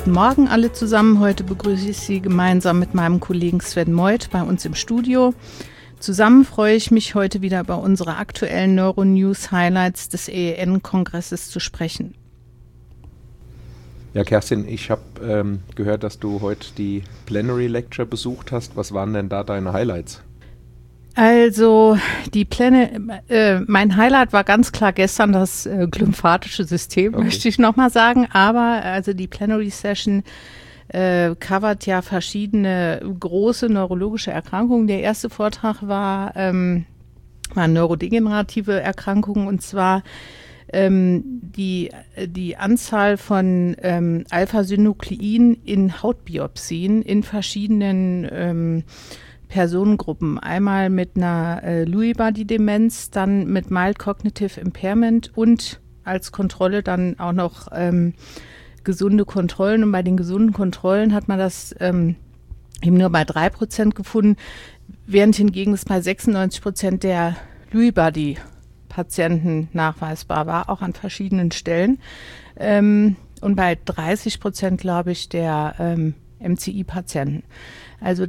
Guten Morgen alle zusammen. Heute begrüße ich Sie gemeinsam mit meinem Kollegen Sven Meuth bei uns im Studio. Zusammen freue ich mich, heute wieder über unsere aktuellen Neuronews-Highlights des EEN-Kongresses zu sprechen. Ja, Kerstin, ich habe gehört, dass du heute die Plenary Lecture besucht hast. Was waren denn da deine Highlights? Also mein Highlight war ganz klar gestern das glymphatische System, möchte ich nochmal sagen. Aber also die Plenary Session covert ja verschiedene große neurologische Erkrankungen. Der erste Vortrag waren neurodegenerative Erkrankungen, und zwar die Anzahl von Alpha-Synuklein in Hautbiopsien in verschiedenen Personengruppen. Einmal mit einer Lewy Body Demenz, dann mit Mild Cognitive Impairment und als Kontrolle dann auch noch gesunde Kontrollen. Und bei den gesunden Kontrollen hat man das eben nur bei 3% gefunden, während hingegen es bei 96% der Lewy Body Patienten nachweisbar war, auch an verschiedenen Stellen. Und bei 30%, glaube ich, der MCI-Patienten. Also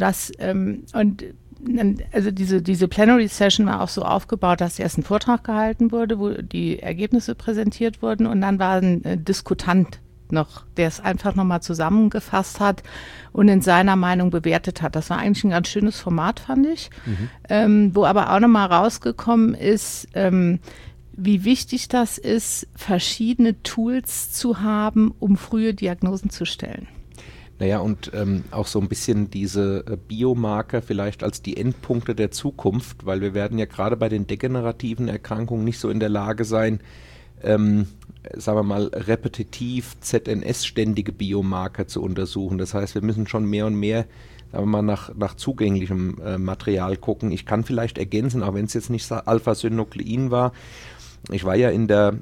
diese Plenary Session war auch so aufgebaut, dass erst ein Vortrag gehalten wurde, wo die Ergebnisse präsentiert wurden, und dann war ein Diskutant noch, der es einfach nochmal zusammengefasst hat und in seiner Meinung bewertet hat. Das war eigentlich ein ganz schönes Format, fand ich. Wo aber auch nochmal rausgekommen ist, wie wichtig das ist, verschiedene Tools zu haben, um frühe Diagnosen zu stellen. Naja, und auch so ein bisschen diese Biomarker vielleicht als die Endpunkte der Zukunft, weil wir werden ja gerade bei den degenerativen Erkrankungen nicht so in der Lage sein, sagen wir mal, repetitiv ZNS-ständige Biomarker zu untersuchen. Das heißt, wir müssen schon mehr und mehr, sagen wir mal, nach zugänglichem Material gucken. Ich kann vielleicht ergänzen, auch wenn es jetzt nicht Alpha-Synuklein war. Ich war ja in der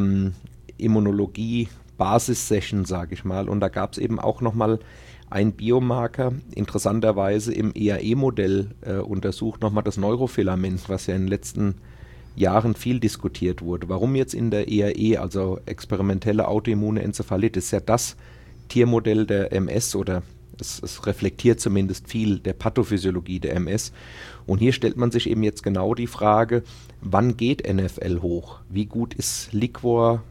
Immunologie Basis-Session, sage ich mal, und da gab es eben auch nochmal einen Biomarker, interessanterweise im EAE-Modell untersucht, nochmal das Neurofilament, was ja in den letzten Jahren viel diskutiert wurde. Warum jetzt in der EAE, also experimentelle autoimmune Enzephalitis, ja das Tiermodell der MS, oder es reflektiert zumindest viel der Pathophysiologie der MS. Und hier stellt man sich eben jetzt genau die Frage, wann geht NFL hoch? Wie gut ist Liquor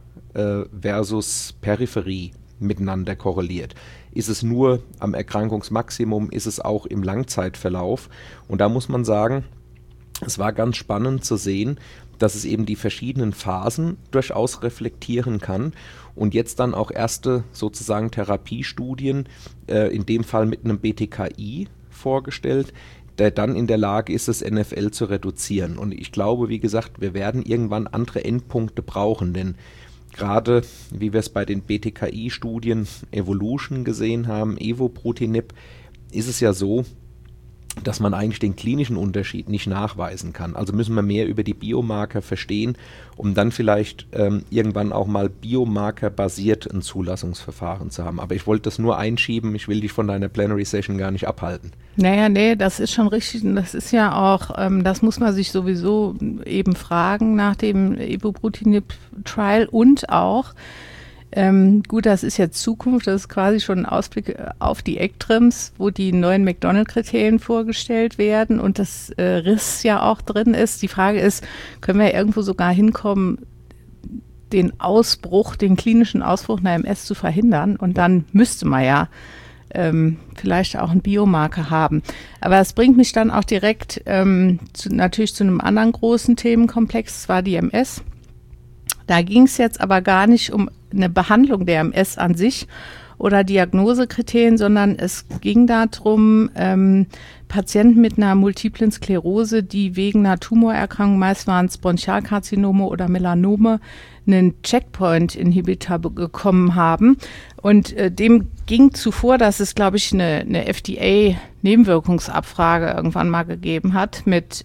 versus Peripherie miteinander korreliert? Ist es nur am Erkrankungsmaximum, ist es auch im Langzeitverlauf? Und da muss man sagen, es war ganz spannend zu sehen, dass es eben die verschiedenen Phasen durchaus reflektieren kann und jetzt dann auch erste sozusagen Therapiestudien, in dem Fall mit einem BTKI vorgestellt, der dann in der Lage ist, das NFL zu reduzieren. Und ich glaube, wie gesagt, wir werden irgendwann andere Endpunkte brauchen, denn gerade wie wir es bei den BTKI-Studien Evolution gesehen haben, Evobrutinib, ist es ja so, dass man eigentlich den klinischen Unterschied nicht nachweisen kann. Also müssen wir mehr über die Biomarker verstehen, um dann vielleicht irgendwann auch mal biomarkerbasiert ein Zulassungsverfahren zu haben. Aber ich wollte das nur einschieben, ich will dich von deiner Plenary Session gar nicht abhalten. Nee, das ist schon richtig, und das ist ja auch, das muss man sich sowieso eben fragen nach dem Evobrutinib-Trial, und auch, gut, das ist jetzt Zukunft, das ist quasi schon ein Ausblick auf die ECTRIMS, wo die neuen McDonald-Kriterien vorgestellt werden und das RIS ja auch drin ist. Die Frage ist, können wir irgendwo sogar hinkommen, den klinischen Ausbruch einer MS zu verhindern, und dann müsste man ja vielleicht auch einen Biomarker haben. Aber das bringt mich dann auch direkt natürlich zu einem anderen großen Themenkomplex, das war die MS. Da ging es jetzt aber gar nicht um eine Behandlung der MS an sich oder Diagnosekriterien, sondern es ging darum, Patienten mit einer multiplen Sklerose, die wegen einer Tumorerkrankung, meist waren es Bronchialkarzinome oder Melanome, einen Checkpoint-Inhibitor bekommen haben. Und dem ging zuvor, dass es, glaube ich, eine FDA-Nebenwirkungsabfrage irgendwann mal gegeben hat mit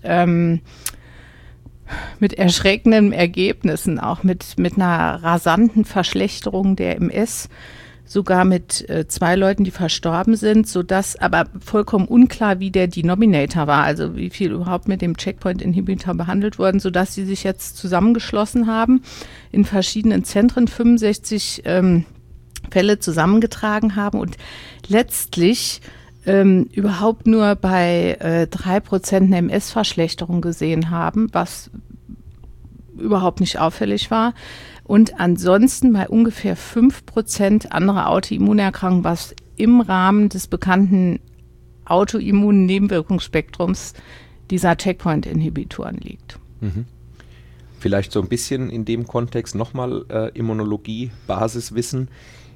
erschreckenden Ergebnissen, auch mit einer rasanten Verschlechterung der MS, sogar mit 2 Leuten, die verstorben sind, sodass aber vollkommen unklar, wie der Denominator war, also wie viel überhaupt mit dem Checkpoint-Inhibitor behandelt wurden, sodass sie sich jetzt zusammengeschlossen haben in verschiedenen Zentren, 65 Fälle zusammengetragen haben und letztlich überhaupt nur bei 3% eine MS-Verschlechterung gesehen haben, was überhaupt nicht auffällig war. Und ansonsten bei ungefähr 5% andere Autoimmunerkrankungen, was im Rahmen des bekannten autoimmunen Nebenwirkungsspektrums dieser Checkpoint-Inhibitoren liegt. Mhm. Vielleicht so ein bisschen in dem Kontext nochmal Immunologie, Basiswissen.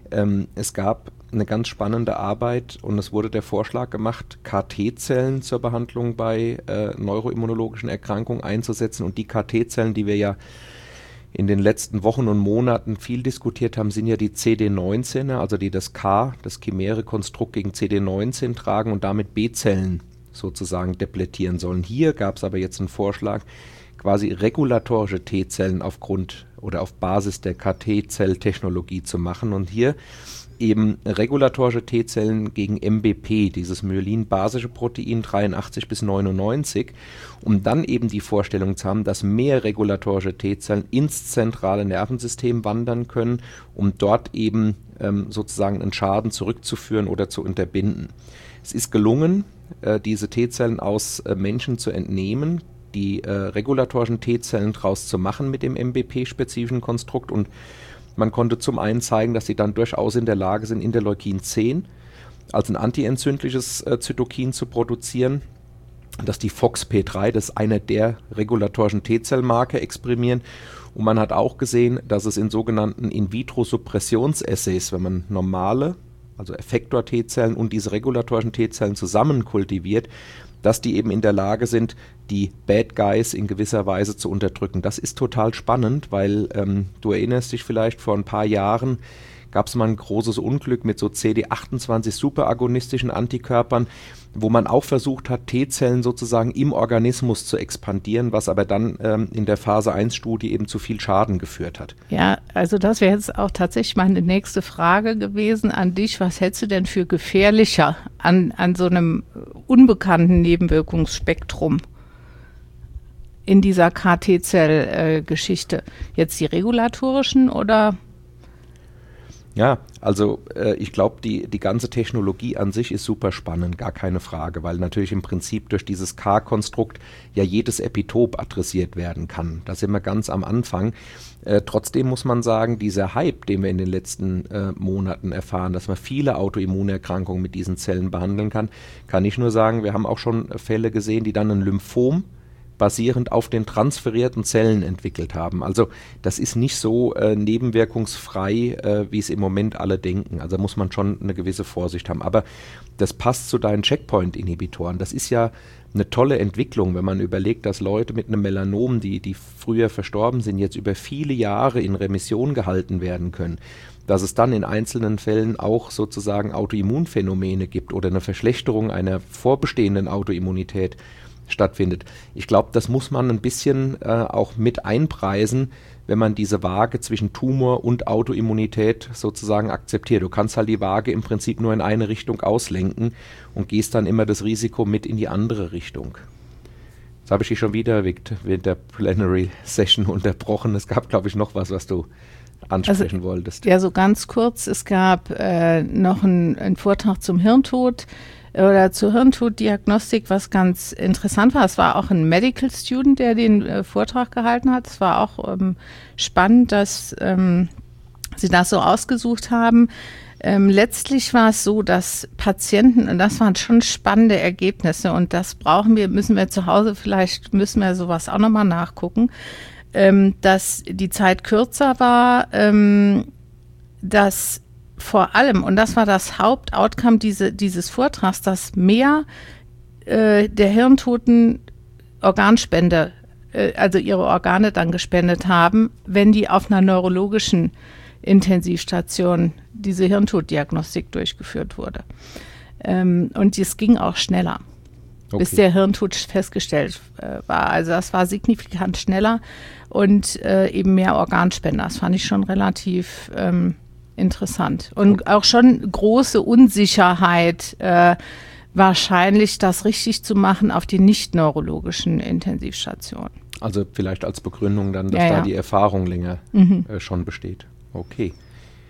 Es gab eine ganz spannende Arbeit und es wurde der Vorschlag gemacht, KT-Zellen zur Behandlung bei neuroimmunologischen Erkrankungen einzusetzen. Und die KT-Zellen, die wir ja in den letzten Wochen und Monaten viel diskutiert haben, sind ja die CD19er, also die das chimäre Konstrukt gegen CD19 tragen und damit B-Zellen sozusagen deplettieren sollen. Hier gab es aber jetzt einen Vorschlag, quasi regulatorische T-Zellen aufgrund oder auf Basis der KT-Zelltechnologie zu machen und hier eben regulatorische T-Zellen gegen MBP, dieses Myelin-basische Protein 83 bis 99, um dann eben die Vorstellung zu haben, dass mehr regulatorische T-Zellen ins zentrale Nervensystem wandern können, um dort eben sozusagen einen Schaden zurückzuführen oder zu unterbinden. Es ist gelungen, diese T-Zellen aus Menschen zu entnehmen, die regulatorischen T-Zellen draus zu machen mit dem MBP-spezifischen Konstrukt und man konnte zum einen zeigen, dass sie dann durchaus in der Lage sind, Interleukin 10 als ein antientzündliches Zytokin zu produzieren, dass die FOXP3, das ist einer der regulatorischen T-Zellmarker, exprimieren. Und man hat auch gesehen, dass es in sogenannten In-vitro-Suppressionsassays, wenn man normale, also Effektor-T-Zellen und diese regulatorischen T-Zellen zusammen kultiviert, dass die eben in der Lage sind, die Bad Guys in gewisser Weise zu unterdrücken. Das ist total spannend, weil du erinnerst dich vielleicht, vor ein paar Jahren gab es mal ein großes Unglück mit so CD28 superagonistischen Antikörpern, wo man auch versucht hat, T-Zellen sozusagen im Organismus zu expandieren, was aber dann in der Phase-1-Studie eben zu viel Schaden geführt hat. Ja, also das wäre jetzt auch tatsächlich meine nächste Frage gewesen an dich. Was hältst du denn für gefährlicher an so einem unbekannten Nebenwirkungsspektrum in dieser KT-Zell-Geschichte? Jetzt die regulatorischen oder? Ja, also ich glaube, die ganze Technologie an sich ist super spannend, gar keine Frage, weil natürlich im Prinzip durch dieses K-Konstrukt ja jedes Epitop adressiert werden kann. Da sind wir ganz am Anfang. Trotzdem muss man sagen, dieser Hype, den wir in den letzten Monaten erfahren, dass man viele Autoimmunerkrankungen mit diesen Zellen behandeln kann ich nur sagen, wir haben auch schon Fälle gesehen, die dann ein Lymphom basierend auf den transferierten Zellen entwickelt haben. Also das ist nicht so nebenwirkungsfrei, wie es im Moment alle denken. Also muss man schon eine gewisse Vorsicht haben. Aber das passt zu deinen Checkpoint-Inhibitoren. Das ist ja eine tolle Entwicklung, wenn man überlegt, dass Leute mit einem Melanom, die früher verstorben sind, jetzt über viele Jahre in Remission gehalten werden können. Dass es dann in einzelnen Fällen auch sozusagen Autoimmunphänomene gibt oder eine Verschlechterung einer vorbestehenden Autoimmunität stattfindet. Ich glaube, das muss man ein bisschen auch mit einpreisen, wenn man diese Waage zwischen Tumor und Autoimmunität sozusagen akzeptiert. Du kannst halt die Waage im Prinzip nur in eine Richtung auslenken und gehst dann immer das Risiko mit in die andere Richtung. Jetzt habe ich dich schon wieder während der Plenary Session unterbrochen. Es gab, glaube ich, noch was du ansprechen wolltest. Ja, so ganz kurz. Es gab noch einen Vortrag zum Hirntod oder zur Hirntoddiagnostik, was ganz interessant war. Es war auch ein Medical Student, der den Vortrag gehalten hat. Es war auch spannend, dass sie das so ausgesucht haben. Letztlich war es so, dass Patienten, und das waren schon spannende Ergebnisse, und das müssen wir zu Hause, vielleicht müssen wir sowas auch nochmal nachgucken, dass die Zeit kürzer war, dass vor allem, und das war das Hauptoutcome dieses Vortrags, dass mehr der Hirntoten Organspende, also ihre Organe dann gespendet haben, wenn die auf einer neurologischen Intensivstation diese Hirntoddiagnostik durchgeführt wurde. Und es ging auch schneller, bis der Hirntod festgestellt war. Also das war signifikant schneller und eben mehr Organspender. Das fand ich schon relativ interessant. Und auch schon große Unsicherheit, wahrscheinlich das richtig zu machen auf die nicht-neurologischen Intensivstationen. Also vielleicht als Begründung dann, dass da die Erfahrung länger schon besteht. Okay.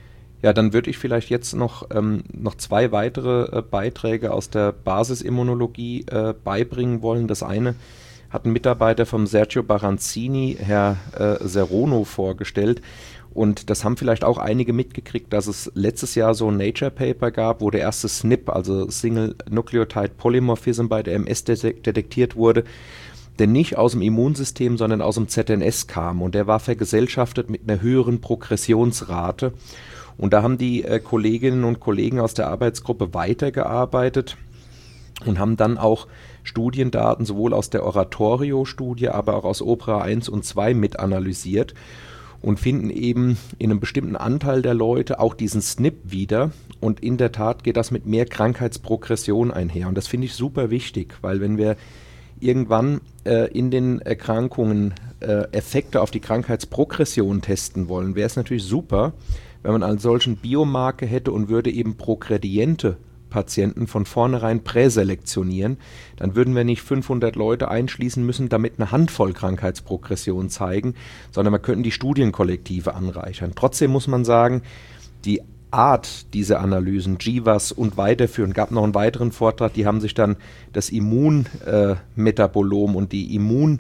Ja, dann würde ich vielleicht jetzt noch 2 weitere Beiträge aus der Basisimmunologie beibringen wollen. Das eine hat ein Mitarbeiter vom Sergio Baranzini, Herr Serono, vorgestellt. Und das haben vielleicht auch einige mitgekriegt, dass es letztes Jahr so ein Nature-Paper gab, wo der erste SNP, also Single Nucleotide Polymorphism bei der MS detektiert wurde, der nicht aus dem Immunsystem, sondern aus dem ZNS kam. Und der war vergesellschaftet mit einer höheren Progressionsrate. Und da haben die Kolleginnen und Kollegen aus der Arbeitsgruppe weitergearbeitet und haben dann auch Studiendaten sowohl aus der Oratorio-Studie, aber auch aus OPERA 1 und 2 mit analysiert und finden eben in einem bestimmten Anteil der Leute auch diesen SNP wieder. Und in der Tat geht das mit mehr Krankheitsprogression einher. Und das finde ich super wichtig, weil wenn wir irgendwann in den Erkrankungen Effekte auf die Krankheitsprogression testen wollen, wäre es natürlich super, wenn man einen solchen Biomarker hätte und würde eben progrediente Patienten von vornherein präselektionieren, dann würden wir nicht 500 Leute einschließen müssen, damit eine Handvoll Krankheitsprogression zeigen, sondern wir könnten die Studienkollektive anreichern. Trotzdem muss man sagen, die Art dieser Analysen, GWAS und weiterführen, gab noch einen weiteren Vortrag, die haben sich dann das Immunmetabolom und die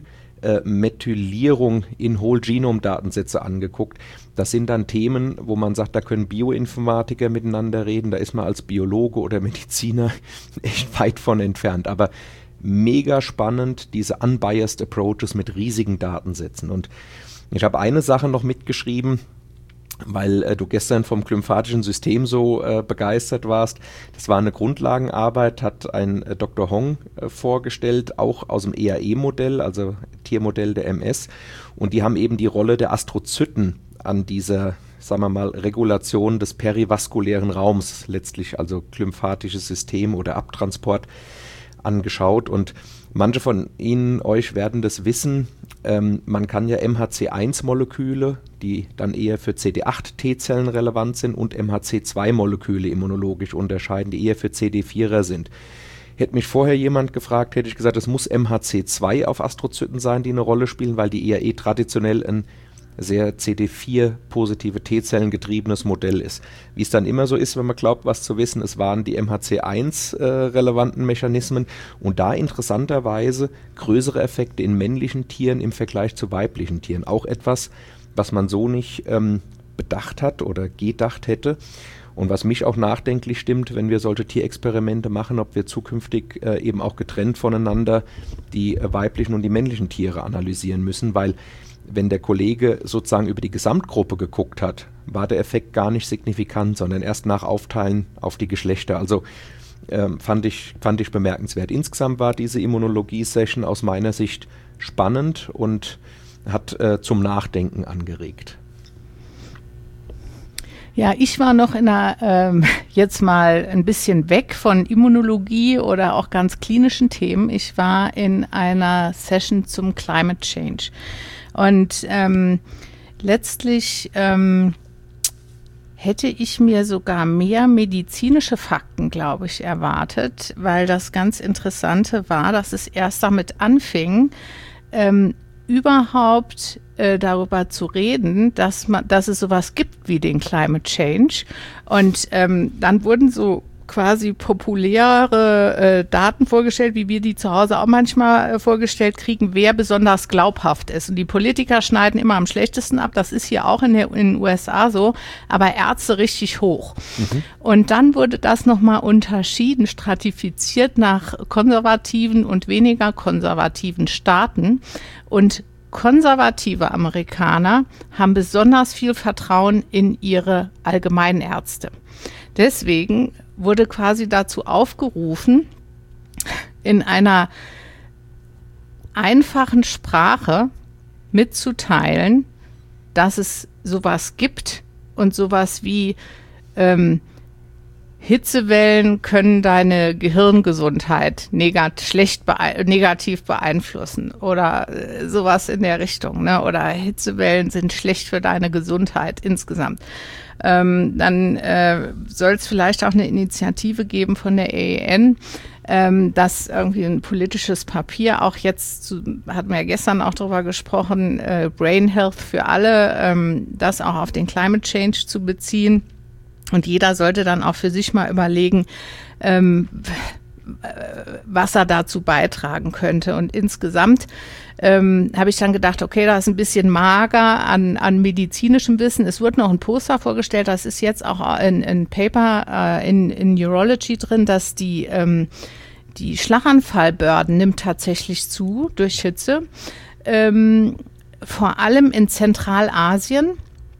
Immunmethylierung in Whole-Genome-Datensätze angeguckt. Das sind dann Themen, wo man sagt, da können Bioinformatiker miteinander reden, da ist man als Biologe oder Mediziner echt weit von entfernt. Aber mega spannend, diese unbiased approaches mit riesigen Datensätzen. Und ich habe eine Sache noch mitgeschrieben, weil du gestern vom glymphatischen System so begeistert warst. Das war eine Grundlagenarbeit, hat ein Dr. Hong vorgestellt, auch aus dem EAE-Modell, also Tiermodell der MS. Und die haben eben die Rolle der Astrozyten an dieser, sagen wir mal, Regulation des perivaskulären Raums, letztlich also glymphatisches System oder Abtransport, angeschaut. Und manche von euch werden das wissen, man kann ja MHC1-Moleküle, die dann eher für CD8-T-Zellen relevant sind, und MHC2-Moleküle immunologisch unterscheiden, die eher für CD4er sind. Hätte mich vorher jemand gefragt, hätte ich gesagt, es muss MHC2 auf Astrozyten sein, die eine Rolle spielen, weil die ERE traditionell ein sehr CD4-positive T-Zellen getriebenes Modell ist. Wie es dann immer so ist, wenn man glaubt, was zu wissen, es waren die MHC1 relevanten Mechanismen und da interessanterweise größere Effekte in männlichen Tieren im Vergleich zu weiblichen Tieren. Auch etwas, was man so nicht bedacht hat oder gedacht hätte. Und was mich auch nachdenklich stimmt, wenn wir solche Tierexperimente machen, ob wir zukünftig eben auch getrennt voneinander die weiblichen und die männlichen Tiere analysieren müssen, weil wenn der Kollege sozusagen über die Gesamtgruppe geguckt hat, war der Effekt gar nicht signifikant, sondern erst nach Aufteilen auf die Geschlechter. Also fand ich bemerkenswert. Insgesamt war diese Immunologie-Session aus meiner Sicht spannend und hat zum Nachdenken angeregt. Ja, ich war noch in einer, jetzt mal ein bisschen weg von Immunologie oder auch ganz klinischen Themen. Ich war in einer Session zum Climate Change. Und letztlich hätte ich mir sogar mehr medizinische Fakten, glaube ich, erwartet, weil das ganz Interessante war, dass es erst damit anfing, überhaupt darüber zu reden, dass es sowas gibt wie den Climate Change. Und dann wurden so quasi populäre Daten vorgestellt, wie wir die zu Hause auch manchmal vorgestellt kriegen, wer besonders glaubhaft ist. Und die Politiker schneiden immer am schlechtesten ab. Das ist hier auch in den USA so, aber Ärzte richtig hoch. Mhm. Und dann wurde das nochmal unterschieden, stratifiziert nach konservativen und weniger konservativen Staaten. Und konservative Amerikaner haben besonders viel Vertrauen in ihre Allgemeinärzte. Deswegen wurde quasi dazu aufgerufen, in einer einfachen Sprache mitzuteilen, dass es sowas gibt und sowas wie Hitzewellen können deine Gehirngesundheit negativ beeinflussen oder sowas in der Richtung, ne? Oder Hitzewellen sind schlecht für deine Gesundheit insgesamt. Dann soll es vielleicht auch eine Initiative geben von der AEN, dass irgendwie ein politisches Papier, auch jetzt, hatten wir ja gestern auch drüber gesprochen, Brain Health für alle, das auch auf den Climate Change zu beziehen. Und jeder sollte dann auch für sich mal überlegen, was er dazu beitragen könnte. Und insgesamt habe ich dann gedacht, okay, da ist ein bisschen mager an medizinischem Wissen. Es wird noch ein Poster vorgestellt, das ist jetzt auch ein Paper in Neurology drin, dass die Schlaganfallburden nimmt tatsächlich zu durch Hitze, vor allem in Zentralasien.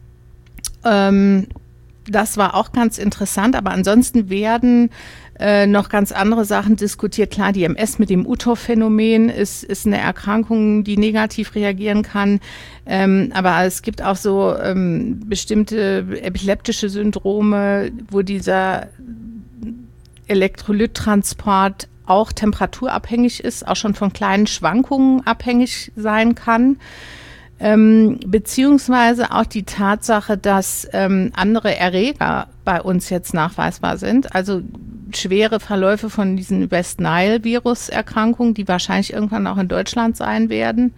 Das war auch ganz interessant, aber ansonsten werden noch ganz andere Sachen diskutiert. Klar, die MS mit dem Uthoff-Phänomen ist eine Erkrankung, die negativ reagieren kann. Aber es gibt auch so bestimmte epileptische Syndrome, wo dieser Elektrolyttransport auch temperaturabhängig ist, auch schon von kleinen Schwankungen abhängig sein kann. Beziehungsweise auch die Tatsache, dass andere Erreger bei uns jetzt nachweisbar sind, also schwere Verläufe von diesen West Nile-Virus-Erkrankungen, die wahrscheinlich irgendwann auch in Deutschland sein werden.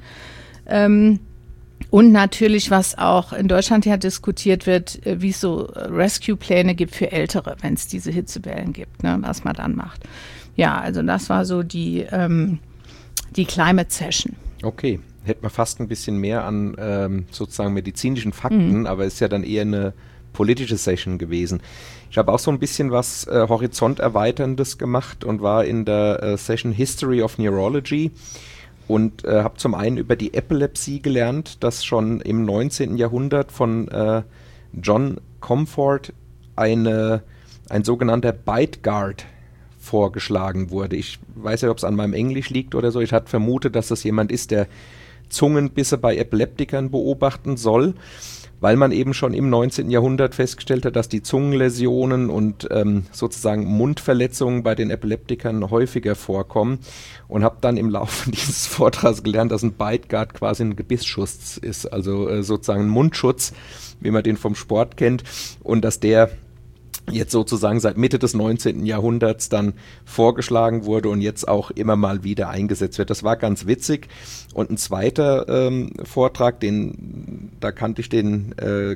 Und natürlich, was auch in Deutschland ja diskutiert wird, wie es so Rescue-Pläne gibt für Ältere, wenn es diese Hitzewellen gibt, ne, was man dann macht. Ja, also das war so die Climate Session. Okay. Hätte man fast ein bisschen mehr an sozusagen medizinischen Fakten, aber ist ja dann eher eine politische Session gewesen. Ich habe auch so ein bisschen was Horizonterweiterndes gemacht und war in der Session History of Neurology und habe zum einen über die Epilepsie gelernt, das schon im 19. Jahrhundert von John Comfort ein sogenannter Bite Guard vorgeschlagen wurde. Ich weiß nicht, ob es an meinem Englisch liegt oder so. Ich hatte vermutet, dass das jemand ist, der Zungenbisse bei Epileptikern beobachten soll, weil man eben schon im 19. Jahrhundert festgestellt hat, dass die Zungenläsionen und sozusagen Mundverletzungen bei den Epileptikern häufiger vorkommen und habe dann im Laufe dieses Vortrags gelernt, dass ein Bite Guard quasi ein Gebissschutz ist, also sozusagen ein Mundschutz, wie man den vom Sport kennt, und dass der jetzt sozusagen seit Mitte des 19. Jahrhunderts dann vorgeschlagen wurde und jetzt auch immer mal wieder eingesetzt wird. Das war ganz witzig. Und ein zweiter Vortrag, da kannte ich den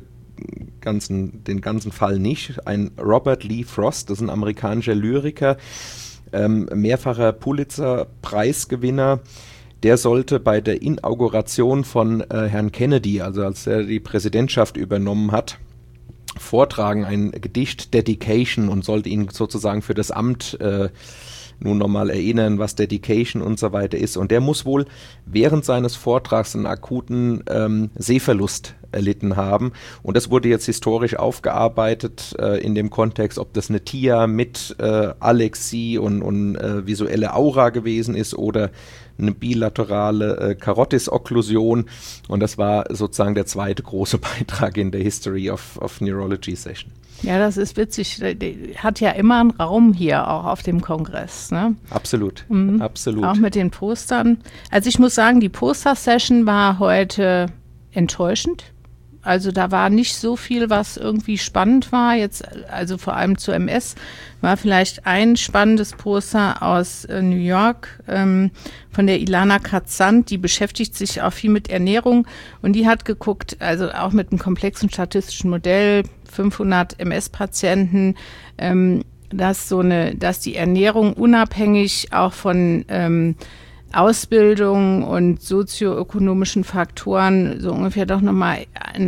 ganzen Fall nicht. Ein Robert Lee Frost, das ist ein amerikanischer Lyriker, mehrfacher Pulitzer-Preisgewinner. Der sollte bei der Inauguration von Herrn Kennedy, also als er die Präsidentschaft übernommen hat, vortragen, ein Gedicht Dedication, und sollte ihn sozusagen für das Amt nun nochmal erinnern, was Dedication und so weiter ist. Und der muss wohl während seines Vortrags einen akuten Sehverlust erlitten haben. Und das wurde jetzt historisch aufgearbeitet in dem Kontext, ob das eine TIA mit Alexie und visuelle Aura gewesen ist oder eine bilaterale Karotis-Okklusion. Und das war sozusagen der zweite große Beitrag in der History of Neurology Session. Ja, das ist witzig. Die hat ja immer einen Raum hier auch auf dem Kongress. Ne? Absolut, absolut. Auch mit den Postern. Also ich muss sagen, die Poster-Session war heute enttäuschend. Also da war nicht so viel, was irgendwie spannend war. Jetzt, also vor allem zur MS, war vielleicht ein spannendes Poster aus New York von der Ilana Katzand. Die beschäftigt sich auch viel mit Ernährung und die hat geguckt, also auch mit einem komplexen statistischen Modell, 500 MS-Patienten, dass die Ernährung unabhängig auch von Ausbildung und sozioökonomischen Faktoren so ungefähr doch nochmal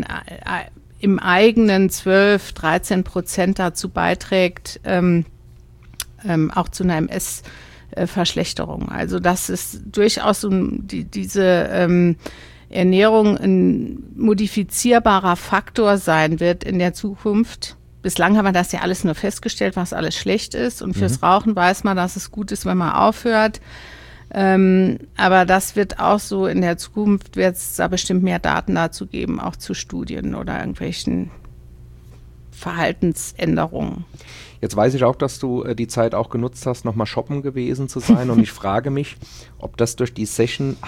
im eigenen 12-13% dazu beiträgt, auch zu einer MS-Verschlechterung. Also das ist durchaus so diese Ernährung ein modifizierbarer Faktor sein wird in der Zukunft. Bislang haben wir das ja alles nur festgestellt, was alles schlecht ist. Und fürs Rauchen weiß man, dass es gut ist, wenn man aufhört. Aber das wird auch so in der Zukunft, wird es da bestimmt mehr Daten dazu geben, auch zu Studien oder irgendwelchen Verhaltensänderungen. Jetzt weiß ich auch, dass du die Zeit auch genutzt hast, nochmal shoppen gewesen zu sein. Und ich frage mich, ob das durch die Session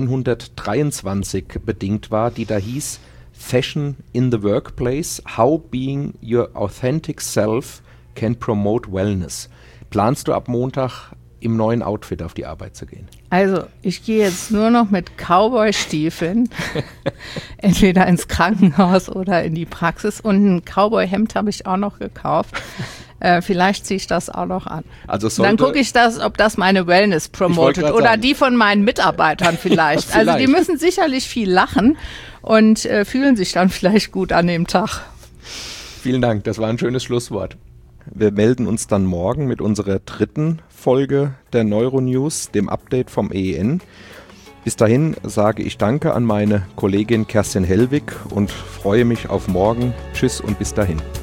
H123 bedingt war, die da hieß Fashion in the Workplace, How Being Your Authentic Self Can Promote Wellness. Planst du ab Montag im neuen Outfit auf die Arbeit zu gehen? Also ich gehe jetzt nur noch mit Cowboy-Stiefeln, entweder ins Krankenhaus oder in die Praxis. Und ein Cowboy-Hemd habe ich auch noch gekauft. Vielleicht ziehe ich das auch noch an. Also dann gucke ich, ob das meine Wellness promotet oder sagen, die von meinen Mitarbeitern vielleicht. Also die müssen sicherlich viel lachen und fühlen sich dann vielleicht gut an dem Tag. Vielen Dank, das war ein schönes Schlusswort. Wir melden uns dann morgen mit unserer 3. Folge der Neuronews, dem Update vom EEN. Bis dahin sage ich Danke an meine Kollegin Kerstin Hellwig und freue mich auf morgen. Tschüss und bis dahin.